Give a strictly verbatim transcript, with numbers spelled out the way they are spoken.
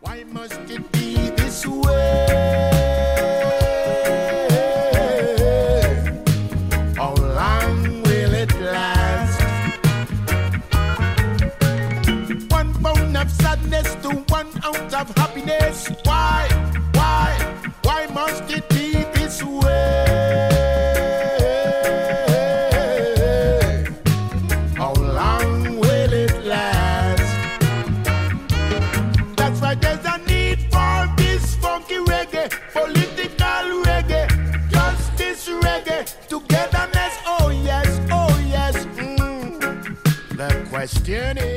Why must it be this way? How long will it last? One pound of sadness to one ounce of happiness. Why, why, why must it be this way? How long will it last? That's why there's a need for this funky reggae, political reggae, justice reggae, togetherness. Oh yes, oh yes. Mm. The question is,